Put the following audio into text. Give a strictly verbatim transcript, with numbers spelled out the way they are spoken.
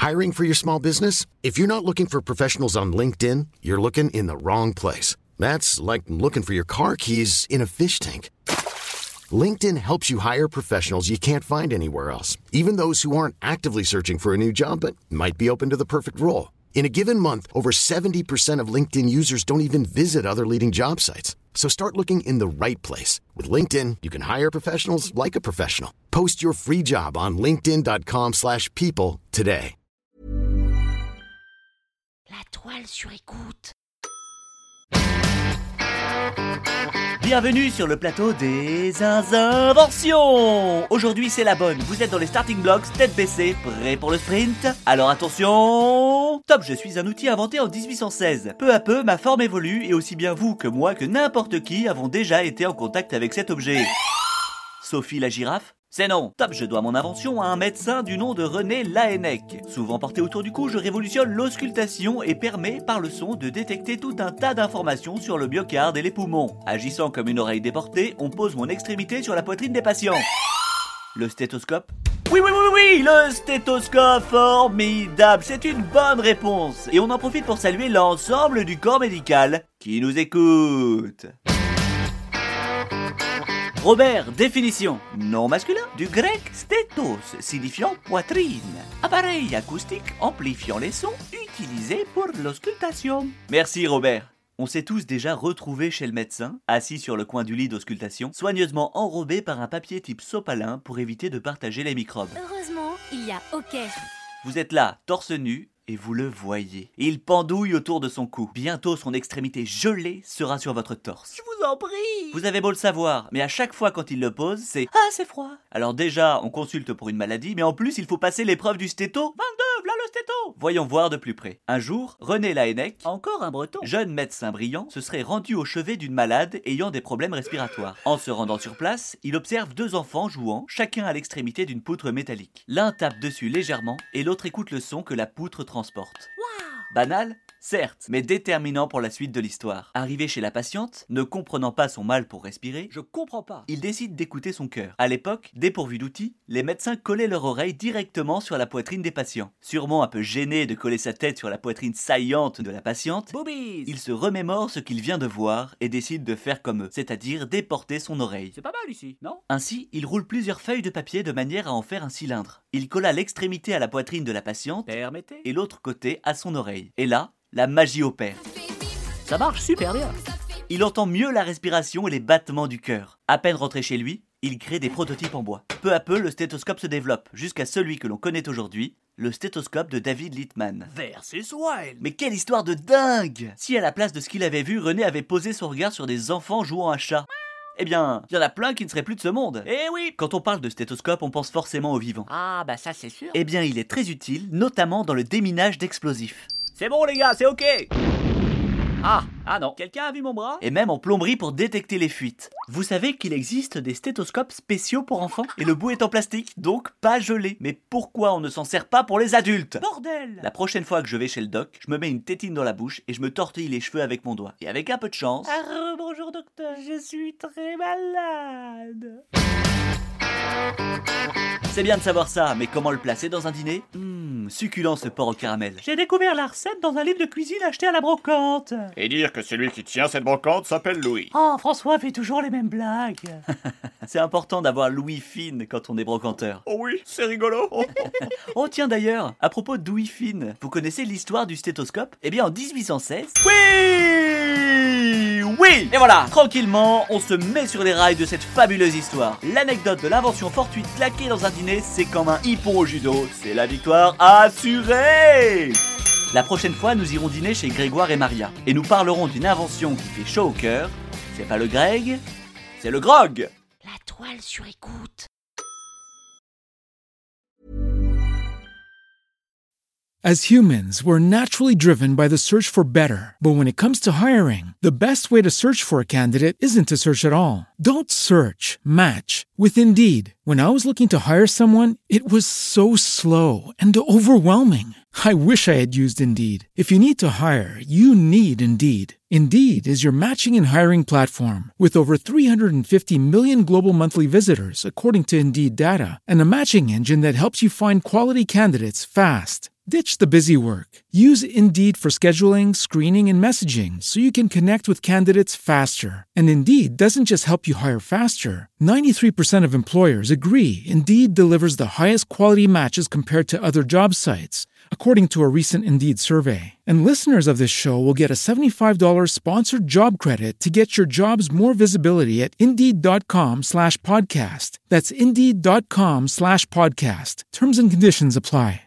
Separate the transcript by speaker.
Speaker 1: Hiring for your small business? If you're not looking for professionals on LinkedIn, you're looking in the wrong place. That's like looking for your car keys in a fish tank. LinkedIn helps you hire professionals you can't find anywhere else, even those who aren't actively searching for a new job but might be open to the perfect role. In a given month, over seventy percent of LinkedIn users don't even visit other leading job sites. So start looking in the right place. With LinkedIn, you can hire professionals like a professional. Post your free job on linkedin.com slash people today.
Speaker 2: La toile sur écoute.
Speaker 3: Bienvenue sur le plateau des inventions. Aujourd'hui c'est la bonne, vous êtes dans les starting blocks, tête baissée, prêt pour le sprint. Alors attention. Top, je suis un outil inventé en dix-huit cent seize. Peu à peu, ma forme évolue et aussi bien vous que moi que n'importe qui avons déjà été en contact avec cet objet. Sophie la girafe? C'est non. Top, je dois mon invention à un médecin du nom de René Laennec. Souvent porté autour du cou, je révolutionne l'auscultation et permet par le son de détecter tout un tas d'informations sur le myocarde et les poumons. Agissant comme une oreille déportée, on pose mon extrémité sur la poitrine des patients. Le stéthoscope? Oui, oui, oui, oui, le stéthoscope, formidable, c'est une bonne réponse. Et on en profite pour saluer l'ensemble du corps médical qui nous écoute. Robert, définition. Nom masculin, du grec stétos, signifiant poitrine. Appareil acoustique amplifiant les sons utilisés pour l'auscultation. Merci Robert. On s'est tous déjà retrouvés chez le médecin, assis sur le coin du lit d'auscultation, soigneusement enrobés par un papier type sopalin pour éviter de partager les microbes.
Speaker 2: Heureusement, il y a OK.
Speaker 3: Vous êtes là, torse nu, et vous le voyez. Il pendouille autour de son cou. Bientôt, son extrémité gelée sera sur votre torse.
Speaker 2: Je vous en prie.
Speaker 3: Vous avez beau le savoir, mais à chaque fois quand il le pose, c'est « Ah, c'est froid !» Alors déjà, on consulte pour une maladie, mais en plus, il faut passer l'épreuve du stéto. vingt-deux, v'là le stéto. Voyons voir de plus près. Un jour, René Laennec,
Speaker 2: encore un breton,
Speaker 3: jeune médecin brillant, se serait rendu au chevet d'une malade ayant des problèmes respiratoires. En se rendant sur place, il observe deux enfants jouant, chacun à l'extrémité d'une poutre métallique. L'un tape dessus légèrement et l'autre écoute le son que la poutre transporte.
Speaker 2: Wow.
Speaker 3: Banal, certes, mais déterminant pour la suite de l'histoire. Arrivé chez la patiente, ne comprenant pas son mal pour respirer,
Speaker 2: je comprends pas.
Speaker 3: Il décide d'écouter son cœur. À l'époque, dépourvus d'outils, les médecins collaient leur oreille directement sur la poitrine des patients. Sûrement un peu gêné de coller sa tête sur la poitrine saillante de la patiente,
Speaker 2: Boobies.
Speaker 3: Il se remémore ce qu'il vient de voir et décide de faire comme eux, c'est-à-dire déporter son oreille.
Speaker 2: C'est pas mal ici, non?
Speaker 3: Ainsi, il roule plusieurs feuilles de papier de manière à en faire un cylindre. Il colla l'extrémité à la poitrine de la patiente
Speaker 2: Permettez.
Speaker 3: et l'autre côté à son oreille. Et là, la magie opère.
Speaker 2: Ça marche super bien.
Speaker 3: Il entend mieux la respiration et les battements du cœur. À peine rentré chez lui, il crée des prototypes en bois. Peu à peu, le stéthoscope se développe, jusqu'à celui que l'on connaît aujourd'hui, le stéthoscope de David Littman.
Speaker 2: Versus Wild.
Speaker 3: Mais quelle histoire de dingue! Si à la place de ce qu'il avait vu, René avait posé son regard sur des enfants jouant à chat. Eh bien, il y en a plein qui ne seraient plus de ce monde.
Speaker 2: Eh oui!
Speaker 3: Quand on parle de stéthoscope, on pense forcément aux vivants.
Speaker 2: Ah bah ça c'est sûr.
Speaker 3: Eh bien, il est très utile, notamment dans le déminage d'explosifs.
Speaker 2: C'est bon les gars, c'est OK. Ah, ah non. Quelqu'un a vu mon bras?
Speaker 3: Et même en plomberie pour détecter les fuites. Vous savez qu'il existe des stéthoscopes spéciaux pour enfants? Et le bout est en plastique, donc pas gelé. Mais pourquoi on ne s'en sert pas pour les adultes?
Speaker 2: Bordel!
Speaker 3: La prochaine fois que je vais chez le doc, je me mets une tétine dans la bouche et je me tortille les cheveux avec mon doigt. Et avec un peu de chance...
Speaker 2: Ah, bonjour docteur, je suis très malade.
Speaker 3: C'est bien de savoir ça, mais comment le placer dans un dîner? Hum, succulent ce porc au caramel.
Speaker 2: J'ai découvert la recette dans un livre de cuisine acheté à la brocante.
Speaker 4: Et dire que celui qui tient cette brocante s'appelle Louis.
Speaker 2: Oh, François fait toujours les mêmes blagues.
Speaker 3: C'est important d'avoir l'ouïe fine quand on est brocanteur.
Speaker 4: Oh oui, c'est rigolo.
Speaker 3: Oh tiens d'ailleurs, à propos d'ouïe fine, vous connaissez l'histoire du stéthoscope? Eh bien en dix-huit cent seize... Oui! Oui! Et voilà, tranquillement, on se met sur les rails de cette fabuleuse histoire. L'anecdote de l'invention fortuite claquée dans un dîner, c'est comme un hippon au judo. C'est la victoire assurée! La prochaine fois, nous irons dîner chez Grégoire et Maria. Et nous parlerons d'une invention qui fait chaud au cœur. C'est pas le Greg, c'est le grog!
Speaker 2: La toile sur écoute.
Speaker 5: As humans, we're naturally driven by the search for better. But when it comes to hiring, the best way to search for a candidate isn't to search at all. Don't search, match with Indeed. When I was looking to hire someone, it was so slow and overwhelming. I wish I had used Indeed. If you need to hire, you need Indeed. Indeed is your matching and hiring platform with over three hundred fifty million global monthly visitors, according to Indeed data, and a matching engine that helps you find quality candidates fast. Ditch the busy work. Use Indeed for scheduling, screening, and messaging so you can connect with candidates faster. And Indeed doesn't just help you hire faster. ninety-three percent of employers agree Indeed delivers the highest quality matches compared to other job sites, according to a recent Indeed survey. And listeners of this show will get a seventy-five dollars sponsored job credit to get your jobs more visibility at Indeed.com slash podcast. That's Indeed.com slash podcast. Terms and conditions apply.